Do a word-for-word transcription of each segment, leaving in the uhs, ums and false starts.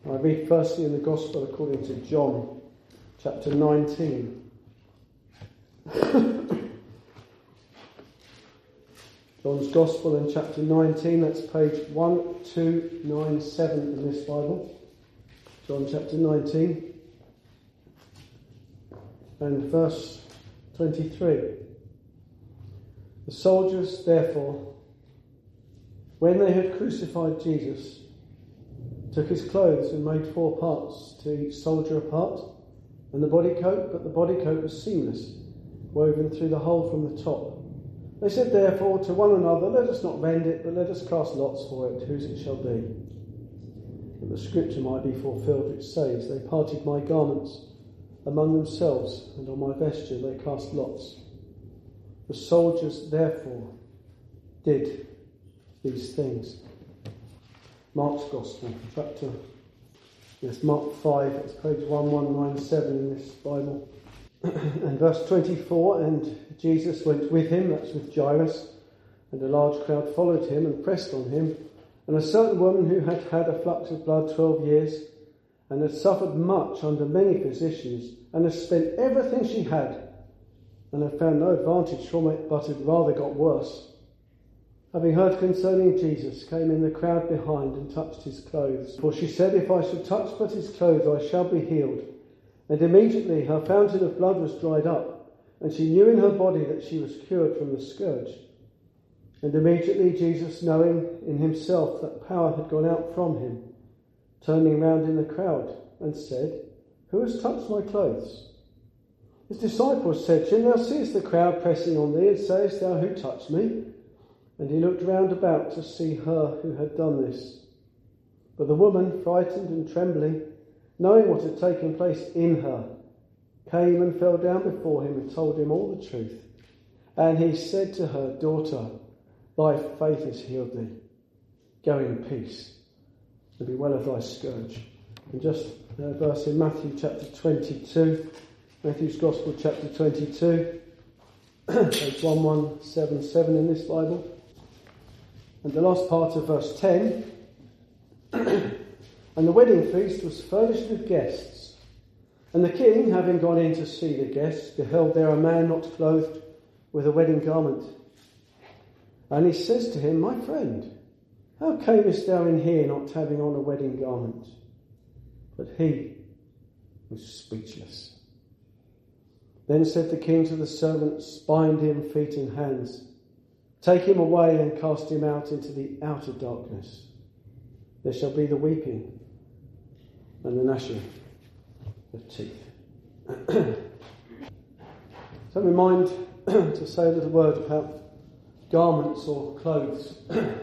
I read firstly in the Gospel according to John, chapter nineteen. John's Gospel in chapter nineteen, that's page one two nine seven in this Bible. John chapter nineteen and verse twenty-three. The soldiers, therefore, when they had crucified Jesus, took his clothes and made four parts, to each soldier a part, and the body coat, but the body coat was seamless, woven through the hole from the top. They said therefore to one another, let us not rend it, but let us cast lots for it, whose it shall be. That the scripture might be fulfilled, which says, they parted my garments among themselves, and on my vesture they cast lots. The soldiers therefore did these things. Mark's Gospel, chapter, yes, Mark five, it's page one one nine seven in this Bible. And verse twenty-four, and Jesus went with him, that's with Jairus, and a large crowd followed him and pressed on him. And a certain woman who had had a flux of blood twelve years, and had suffered much under many physicians, and had spent everything she had, and had found no advantage from it, but had rather got worse, having heard concerning Jesus, came in the crowd behind and touched his clothes. For she said, if I should touch but his clothes, I shall be healed. And immediately her fountain of blood was dried up, and she knew in her body that she was cured from the scourge. And immediately Jesus, knowing in himself that power had gone out from him, turning round in the crowd, and said, who has touched my clothes? His disciples said to him, thou seest the crowd pressing on thee, and sayest thou, who touched me? And he looked round about to see her who had done this. But the woman, frightened and trembling, knowing what had taken place in her, came and fell down before him and told him all the truth. And he said to her, daughter, thy faith has healed thee. Go in peace, and be well of thy scourge. And just a verse in Matthew chapter twenty-two, Matthew's Gospel chapter twenty-two, page one one seven seven in this Bible. And the last part of verse ten. And the wedding feast was furnished with guests. And the king, having gone in to see the guests, beheld there a man not clothed with a wedding garment. And he says to him, my friend, how camest thou in here not having on a wedding garment? But he was speechless. Then said the king to the servants, bind him feet and hands, take him away and cast him out into the outer darkness. There shall be the weeping and the gnashing of teeth. So we mind to say a little word about garments or clothes.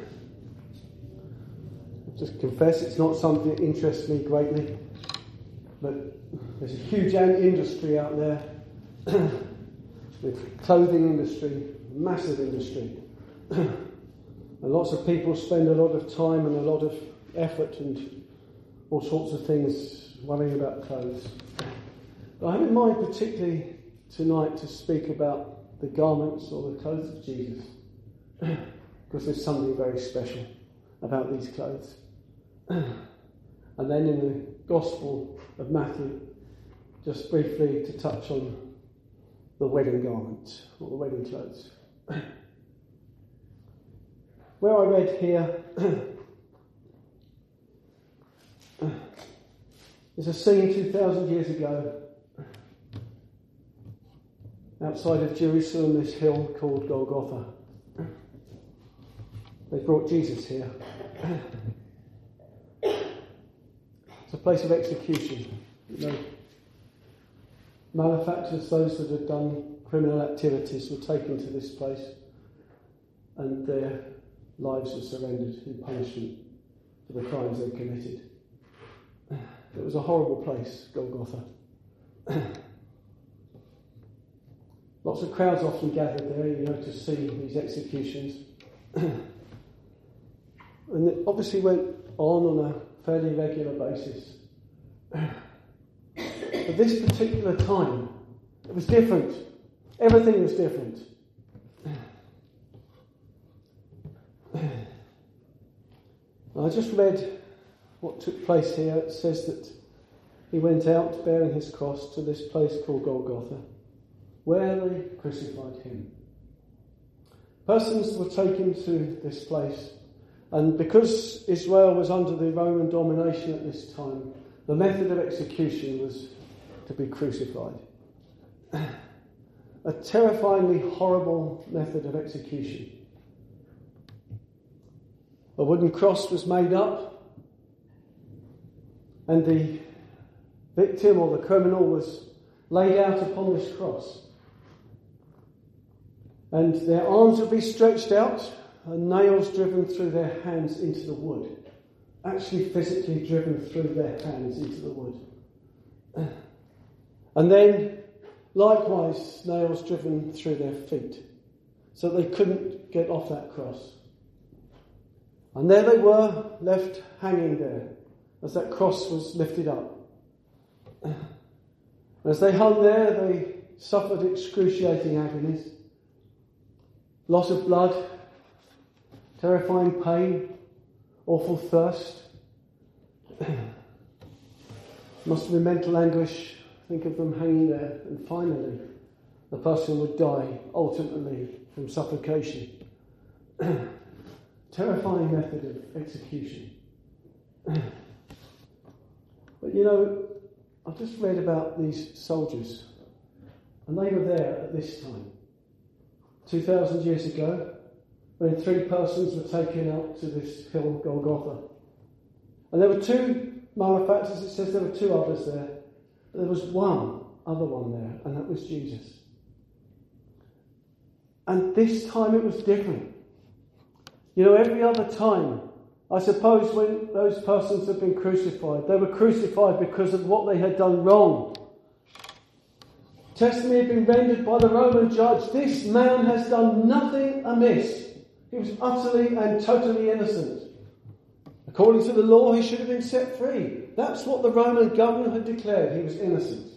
Just confess it's not something that interests me greatly, but there's a huge industry out there with clothing industry, massive industry. And lots of people spend a lot of time and a lot of effort and all sorts of things worrying about clothes. But I have in mind particularly tonight to speak about the garments or the clothes of Jesus, because there's something very special about these clothes. And then in the Gospel of Matthew, just briefly to touch on the wedding garment or the wedding clothes. Where I read here is a scene two thousand years ago outside of Jerusalem, this hill called Golgotha. They brought Jesus here. It's a place of execution. You know, malefactors, those that had done criminal activities, were taken to this place and their lives were surrendered in punishment for the crimes they committed. It was a horrible place, Golgotha. Lots of crowds often gathered there, you know, to see these executions. And it obviously went on on a fairly regular basis. But this particular time, it was different. Everything was different. I just read what took place here, it says that he went out bearing his cross to this place called Golgotha, where they crucified him. Persons were taken to this place, and because Israel was under the Roman domination at this time, the method of execution was to be crucified. A terrifyingly horrible method of execution. A wooden cross was made up, and the victim or the criminal was laid out upon this cross. And their arms would be stretched out and nails driven through their hands into the wood. Actually physically driven through their hands into the wood. And then, likewise, nails driven through their feet, so they couldn't get off that cross. And there they were, left hanging there, as that cross was lifted up. As they hung there, they suffered excruciating agonies, loss of blood, terrifying pain, awful thirst. Must have been mental anguish. Think of them hanging there, and finally the person would die, ultimately, from suffocation. Terrifying method of execution. But you know, I've just read about these soldiers, and they were there at this time, two thousand years ago, when three persons were taken out to this hill, Golgotha. And there were two malefactors, it says there were two others there. But there was one other one there, and that was Jesus. And this time it was different. You know, every other time, I suppose when those persons had been crucified, they were crucified because of what they had done wrong. Testimony had been rendered by the Roman judge. This man has done nothing amiss. He was utterly and totally innocent. According to the law, he should have been set free. That's what the Roman governor had declared. He was innocent.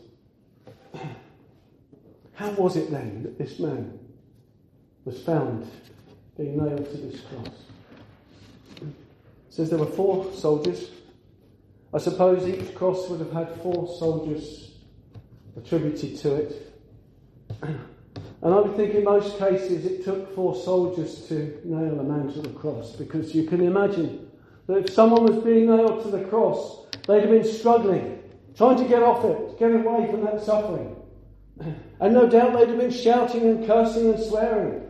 How was it then that this man was found being nailed to this cross? It says there were four soldiers. I suppose each cross would have had four soldiers attributed to it. And I would think in most cases it took four soldiers to nail a man to the cross, because you can imagine that if someone was being nailed to the cross, they'd have been struggling, trying to get off it, get away from that suffering. And no doubt they'd have been shouting and cursing and swearing.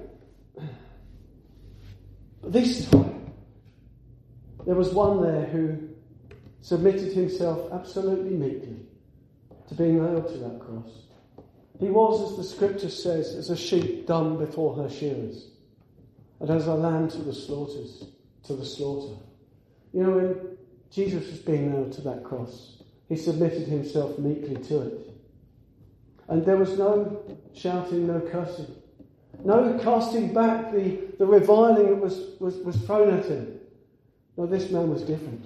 But this time, there was one there who submitted himself absolutely meekly to being nailed to that cross. He was, as the scripture says, as a sheep dumb before her shearers, and as a lamb to the slaughters, to the slaughter. You know, when Jesus was being nailed to that cross, he submitted himself meekly to it. And there was no shouting, no cursing, no casting back the, the reviling that was, was, was thrown at him. No, this man was different.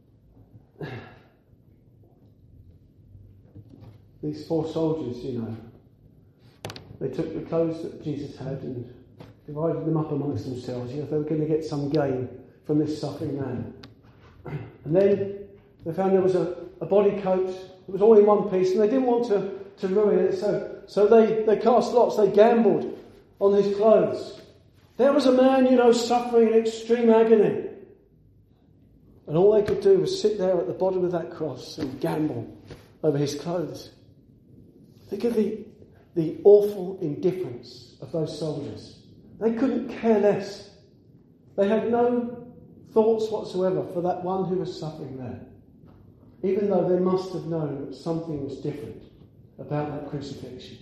These four soldiers, you know, they took the clothes that Jesus had and divided them up amongst themselves. You know, they were going to get some gain from this suffering man. And then they found there was a, a body coat. It was all in one piece, and they didn't want to, to ruin it. So, so they, they cast lots. They gambled on his clothes. There was a man, you know, suffering in extreme agony. And all they could do was sit there at the bottom of that cross and gamble over his clothes. Think of the, the awful indifference of those soldiers. They couldn't care less. They had no thoughts whatsoever for that one who was suffering there, even though they must have known that something was different about that crucifixion.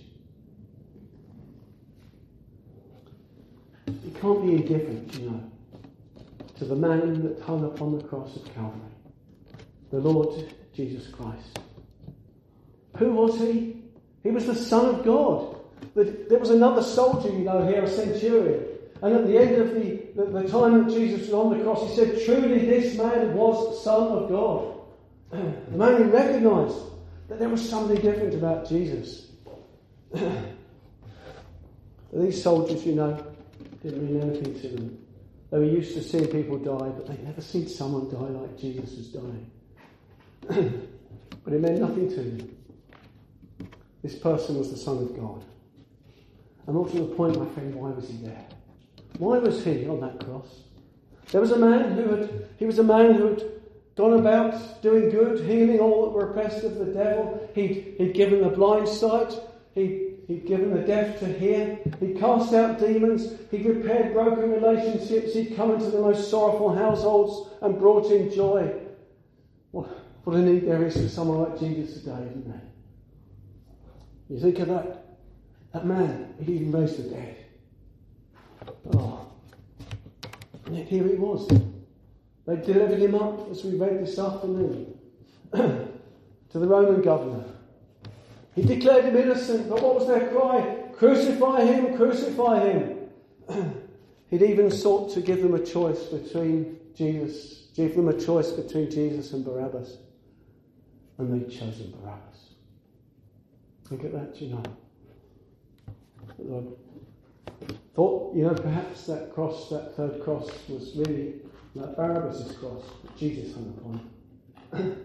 You can't be indifferent, you know, to the man that hung upon the cross of Calvary, the Lord Jesus Christ. Who was he? He was the Son of God. There was another soldier, you know, here, a centurion. And at the end of the, the, the time that Jesus was on the cross, he said, truly this man was Son of God. The man who recognised that there was something different about Jesus. These soldiers, you know, didn't mean anything to them. They were used to seeing people die, but they'd never seen someone die like Jesus was dying. But it meant nothing to them. This person was the Son of God. And more to the point, my friend, why was he there? Why was he on that cross? There was a man who had, he was a man who had gone about doing good, healing all that were oppressed of the devil. He'd, he'd given the blind sight. He'd, he'd given the deaf to hear. He'd cast out demons. He'd repaired broken relationships. He'd come into the most sorrowful households and brought in joy. What, what a need there is for someone like Jesus today, isn't there? You think of that, that man, he even raised the dead. Oh. And yet here he was. They delivered him up, as we read this afternoon, to the Roman governor. He declared him innocent, but what was their cry? Crucify him, crucify him. He'd even sought to give them a choice between Jesus, give them a choice between Jesus and Barabbas. And they'd chosen Barabbas. Look at that, you know. Lord thought, you know, perhaps that cross, that third cross, was really like Barabbas' cross that Jesus hung upon.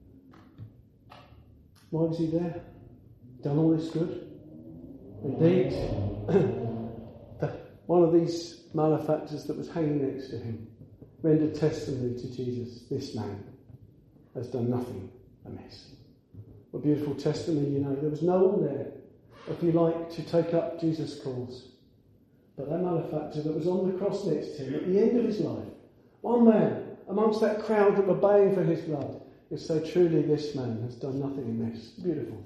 Why was he there? Done all this good? Indeed, the, one of these malefactors that was hanging next to him rendered testimony to Jesus. This man has done nothing amiss. What a beautiful testimony, you know. There was no one there, if you like, to take up Jesus' cause. But that malefactor that was on the cross next to him at the end of his life, one man amongst that crowd that were baying for his blood, would say, truly this man has done nothing amiss. Beautiful.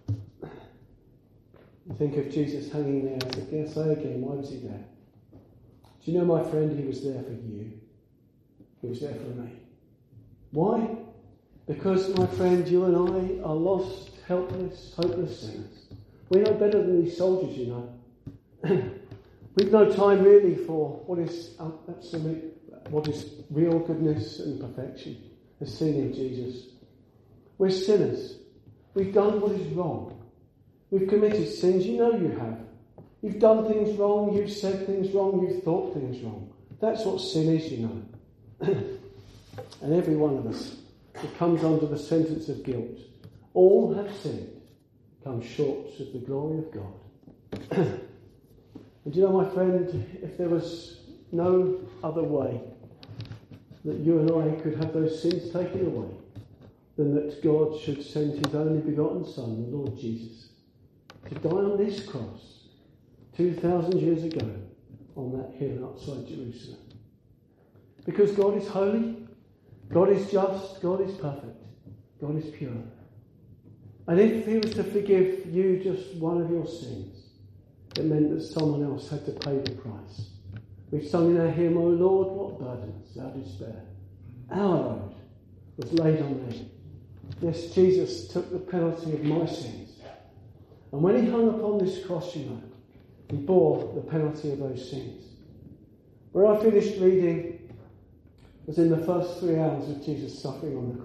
You think of Jesus hanging there, as I say again, why was he there? Do you know, my friend, he was there for you. He was there for me. Why? Because, my friend, you and I are lost, helpless, hopeless sinners. We know better than these soldiers, you know. We've no time really for what is absolute, what is real goodness and perfection, as seen in Jesus. We're sinners. We've done what is wrong. We've committed sins. You know you have. You've done things wrong. You've said things wrong. You've thought things wrong. That's what sin is, you know. And every one of us that comes under the sentence of guilt, all have sinned, come short of the glory of God. And you know, my friend, if there was no other way that you and I could have those sins taken away than that God should send his only begotten Son, the Lord Jesus, to die on this cross two thousand years ago on that hill outside Jerusalem. Because God is holy, God is just, God is perfect, God is pure. And if he was to forgive you just one of your sins, it meant that someone else had to pay the price. We've sung in our hymn, O Lord, what burdens thou didst bear. Our load was laid on thee. Yes, Jesus took the penalty of my sins. And when he hung upon this cross, you know, he bore the penalty of those sins. Where I finished reading was in the first three hours of Jesus suffering on the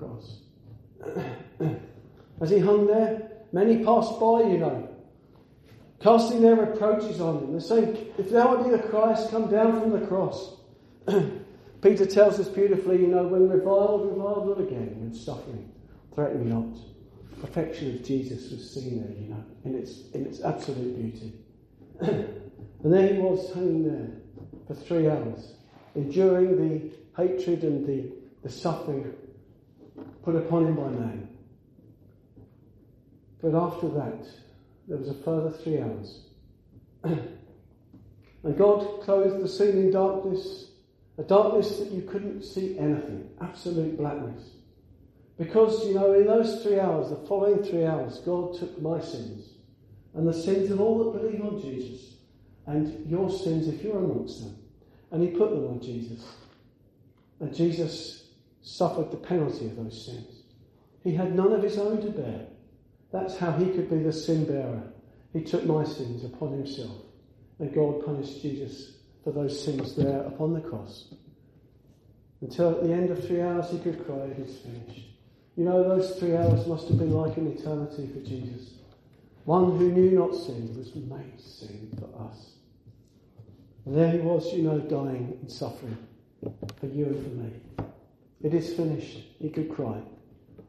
cross. As he hung there, many passed by, you know, casting their reproaches on him. They're saying, if thou be the Christ, come down from the cross. Peter tells us beautifully, you know, when reviled, reviled not again, when suffering, threaten not. The perfection of Jesus was seen there, you know, in its in its absolute beauty. And there he was hanging there for three hours, enduring the hatred and the, the suffering put upon him by man. But after that, there was a further three hours. And God clothed the scene in darkness, a darkness that you couldn't see anything, absolute blackness. Because, you know, in those three hours, the following three hours, God took my sins and the sins of all that believe on Jesus and your sins if you're amongst them, and he put them on Jesus. And Jesus suffered the penalty of those sins. He had none of his own to bear. That's how he could be the sin bearer. He took my sins upon himself. And God punished Jesus for those sins there upon the cross. Until at the end of three hours he could cry, it is finished. You know, those three hours must have been like an eternity for Jesus. One who knew not sin was made sin for us. And there he was, you know, dying and suffering for you and for me. It is finished. He could cry.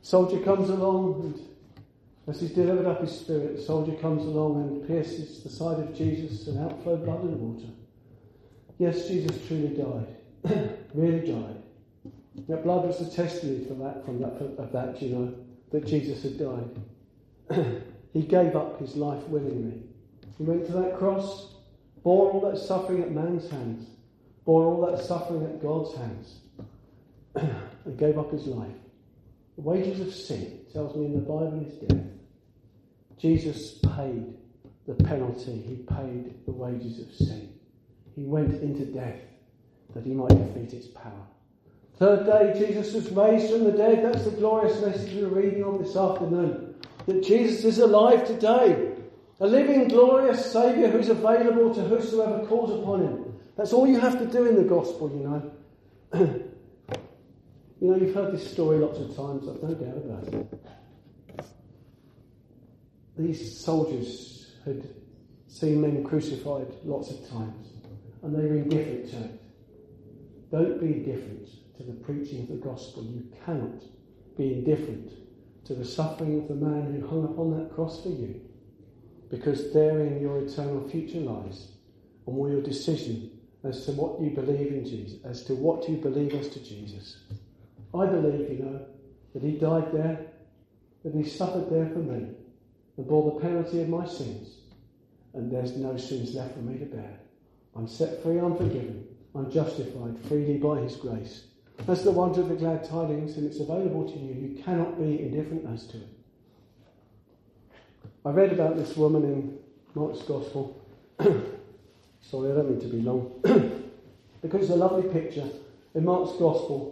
Soldier comes along, and as he's delivered up his spirit, the soldier comes along and pierces the side of Jesus, and out flow blood and water. Yes, Jesus truly died, really died. That blood was the testimony for that, from that, of that, you know, that Jesus had died. He gave up his life willingly. He went to that cross, bore all that suffering at man's hands, bore all that suffering at God's hands, and gave up his life. The wages of sin, tells me in the Bible, is death. Jesus paid the penalty. He paid the wages of sin. He went into death that he might defeat its power. Third day, Jesus was raised from the dead. That's the glorious message we're reading on this afternoon. That Jesus is alive today. A living, glorious Saviour who's available to whosoever calls upon him. That's all you have to do in the gospel, you know. You know, you've heard this story lots of times, I've no doubt about it. These soldiers had seen men crucified lots of times, and they were indifferent to it. Don't be indifferent to the preaching of the gospel. You cannot be indifferent to the suffering of the man who hung upon that cross for you, because therein your eternal future lies, and will your decision as to what you believe in Jesus, as to what you believe as to Jesus. I believe, you know, that he died there, that he suffered there for me, and bore the penalty of my sins, and there's no sins left for me to bear. I'm set free, I'm forgiven, I'm justified freely by his grace. That's the wonder of the glad tidings, and it's available to you. You cannot be indifferent as to it. I read about this woman in Mark's Gospel. Sorry, I don't mean to be long. Because it's a lovely picture in Mark's Gospel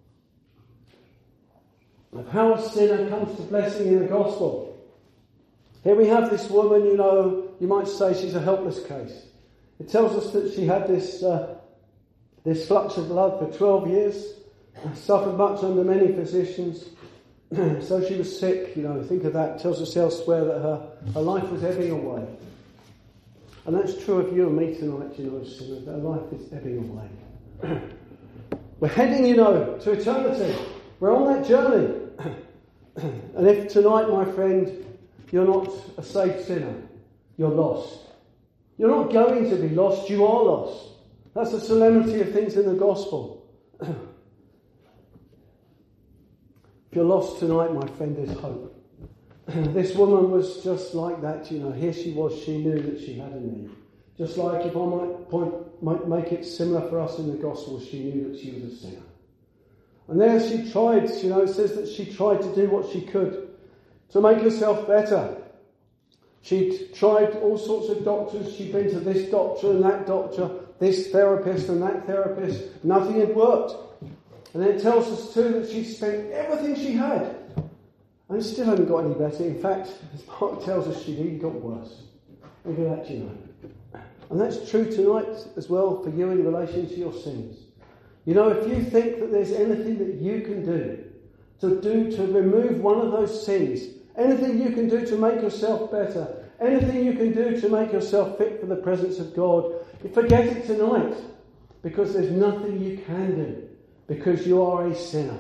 of how a sinner comes to blessing in the gospel. Here we have this woman, you know, you might say she's a helpless case. It tells us that she had this uh, this flux of blood for twelve years, suffered much under many physicians. So she was sick, you know, think of that. It tells us elsewhere that her, her life was ebbing away. And that's true of you and me tonight, you know, sinners. Our life is ebbing away. We're heading, you know, to eternity. We're on that journey. And if tonight, my friend, you're not a saved sinner, you're lost. You're not going to be lost, you are lost. That's the solemnity of things in the gospel. If you're lost tonight, my friend, there's hope. This woman was just like that, you know. Here she was, she knew that she had a need. Just like, if I might, point, might make it similar for us in the gospel, she knew that she was a sinner. And there she tried, you know, it says that she tried to do what she could to make herself better. She'd tried all sorts of doctors. She'd been to this doctor and that doctor, this therapist and that therapist. Nothing had worked. And then it tells us too that she spent everything she had and it still hadn't got any better. In fact, as Mark tells us, she'd even got worse. Look at that, you know. And that's true tonight as well for you in relation to your sins. You know, if you think that there's anything that you can do to do to remove one of those sins, anything you can do to make yourself better, anything you can do to make yourself fit for the presence of God, forget it tonight, because there's nothing you can do, because you are a sinner.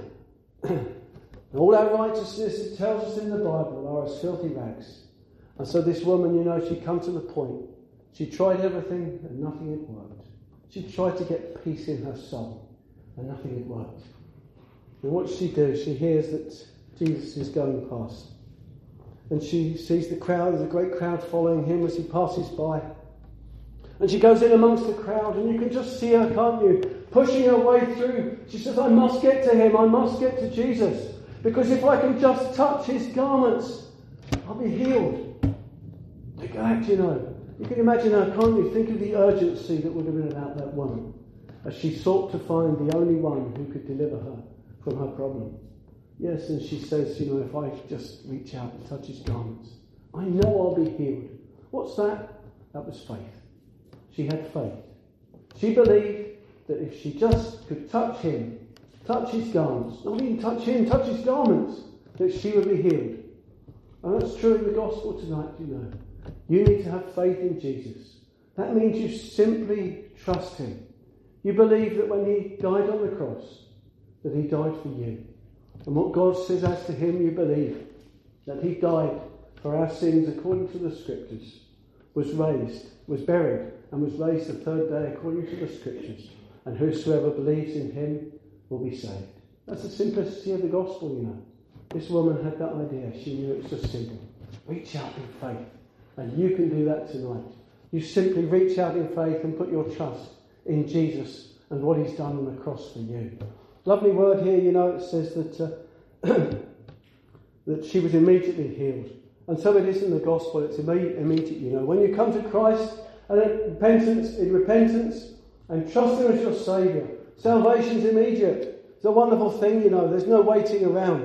And all our righteousness, it tells us in the Bible, are as filthy rags. And so this woman, you know, she come to the point. She tried everything and nothing had worked. She tried to get peace in her soul and nothing had worked. And what does she do? She hears that Jesus is going past. And she sees the crowd, there's a great crowd following him as he passes by. And she goes in amongst the crowd, and you can just see her, can't you? Pushing her way through. She says, I must get to him, I must get to Jesus. Because if I can just touch his garments, I'll be healed. Look at that, you know. You can imagine her, can't you? Think of the urgency that would have been about that woman as she sought to find the only one who could deliver her from her problem. Yes, and she says, you know, if I just reach out and touch his garments, I know I'll be healed. What's that? That was faith. She had faith. She believed that if she just could touch him, touch his garments, not even touch him, touch his garments, that she would be healed. And that's true in the gospel tonight, you know. You need to have faith in Jesus. That means you simply trust him. You believe that when he died on the cross, that he died for you. And what God says as to him, you believe, that he died for our sins according to the Scriptures, was raised, was buried, and was raised the third day according to the Scriptures, and whosoever believes in him will be saved. That's the simplicity of the gospel, you know. This woman had that idea. She knew it was just simple. Reach out in faith. And you can do that tonight. You simply reach out in faith and put your trust in Jesus and what he's done on the cross for you. Lovely word here, you know, it says that uh, that she was immediately healed. And so it is in the gospel, it's immediate, immediate, you know. When you come to Christ and in repentance, in repentance and trust him as your Saviour, salvation's immediate. It's a wonderful thing, you know. There's no waiting around.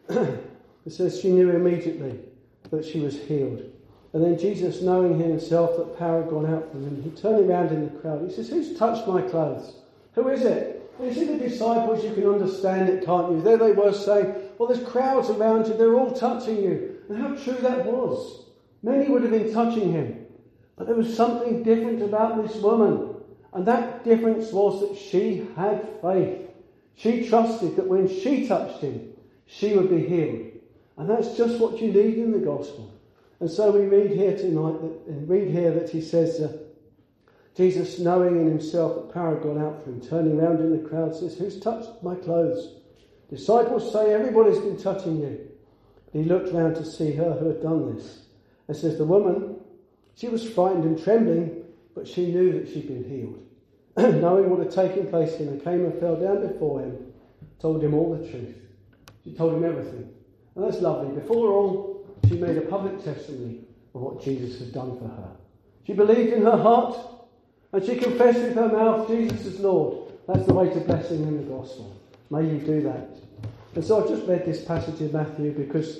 It says she knew immediately that she was healed. And then Jesus, knowing himself that power had gone out from him, he turned around in the crowd. He says, who's touched my clothes? Who is it? And you see the disciples, you can understand it, can't you? There they were saying, well, there's crowds around you, they're all touching you. And how true that was. Many would have been touching him. But there was something different about this woman. And that difference was that she had faith. She trusted that when she touched him, she would be healed. And that's just what you need in the gospel. And so we read here tonight, that, and read here that he says, uh, Jesus, knowing in himself that power had gone out from him, turning round in the crowd, says, who's touched my clothes? Disciples say, everybody's been touching you. But he looked round to see her who had done this. And says, the woman, she was frightened and trembling, but she knew that she'd been healed. Knowing what had taken place in her, came and fell down before him, told him all the truth. She told him everything. And that's lovely. Before all, she made a public testimony of what Jesus had done for her. She believed in her heart, and she confessed with her mouth, Jesus is Lord. That's the way to blessing in the gospel. May you do that. And so I've just read this passage in Matthew because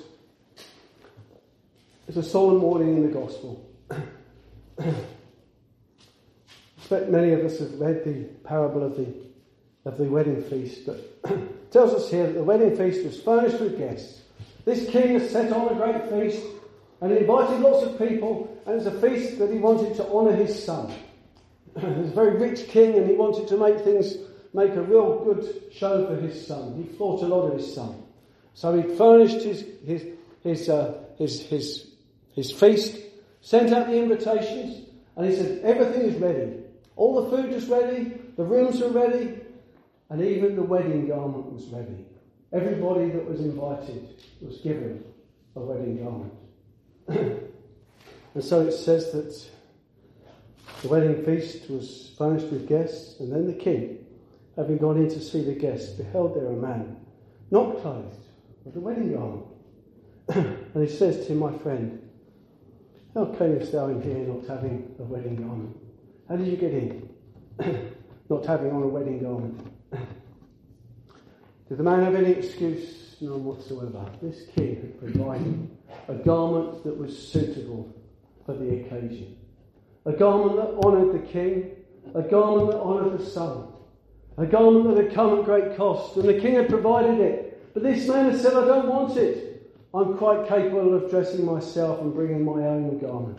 it's a solemn warning in the gospel. I expect many of us have read the parable of the of the wedding feast, but it tells us here that the wedding feast was furnished with guests. This king has set on a great feast and he invited lots of people, and it's a feast that he wanted to honour his son. He was a very rich king and he wanted to make things, make a real good show for his son. He thought a lot of his son. So he furnished his his his uh, his, his his feast, sent out the invitations, and he said, everything is ready. All the food is ready, the rooms are ready, and even the wedding garment was ready. Everybody that was invited was given a wedding garment. And so it says that the wedding feast was furnished with guests, and then the king, having gone in to see the guests, beheld there a man, not clothed, with a wedding garment. And he says to him, my friend, how camest thou in here not having a wedding garment? How did you get in? Not having on a wedding garment. Did the man have any excuse? None whatsoever. This king had provided a garment that was suitable for the occasion. A garment that honoured the king. A garment that honoured the son. A garment that had come at great cost. And the king had provided it. But this man had said, I don't want it. I'm quite capable of dressing myself and bringing my own garment.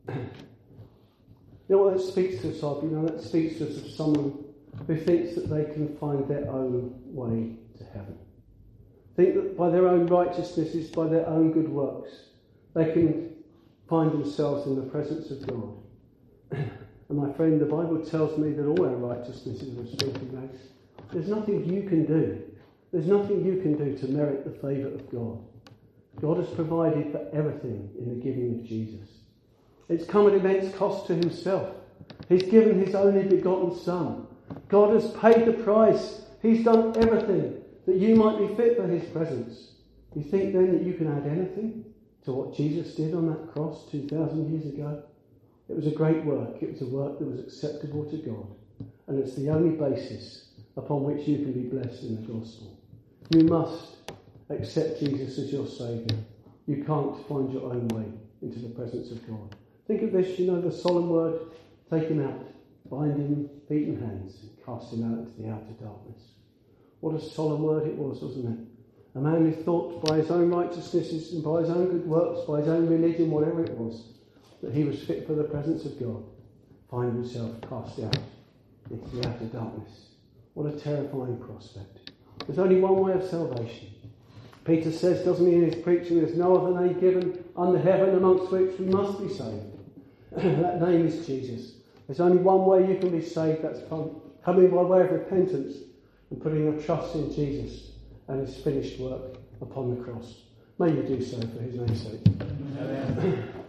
You know what that speaks to us of? You know, that speaks to us of someone who thinks that they can find their own way to heaven. Think that by their own righteousnesses, by their own good works, they can find themselves in the presence of God. And my friend, the Bible tells me that all our righteousnesses are filthy rags. There's nothing you can do. There's nothing you can do to merit the favour of God. God has provided for everything in the giving of Jesus. It's come at immense cost to himself. He's given his only begotten Son. God has paid the price. He's done everything that you might be fit for his presence. You think then that you can add anything to what Jesus did on that cross two thousand years ago? It was a great work. It was a work that was acceptable to God. And it's the only basis upon which you can be blessed in the gospel. You must accept Jesus as your Saviour. You can't find your own way into the presence of God. Think of this, you know, the solemn word, take him out, bind him, feet and hands, and cast him out into the outer darkness. What a solemn word it was, wasn't it? A man who thought by his own righteousnesses and by his own good works, by his own religion, whatever it was, that he was fit for the presence of God, find himself cast out into the outer darkness. What a terrifying prospect. There's only one way of salvation. Peter says, doesn't he, in his preaching, there's no other name given under heaven amongst which we must be saved. That name is Jesus. There's only one way you can be saved, that's coming by way of repentance and putting your trust in Jesus and his finished work upon the cross. May you do so for his name's sake. Amen.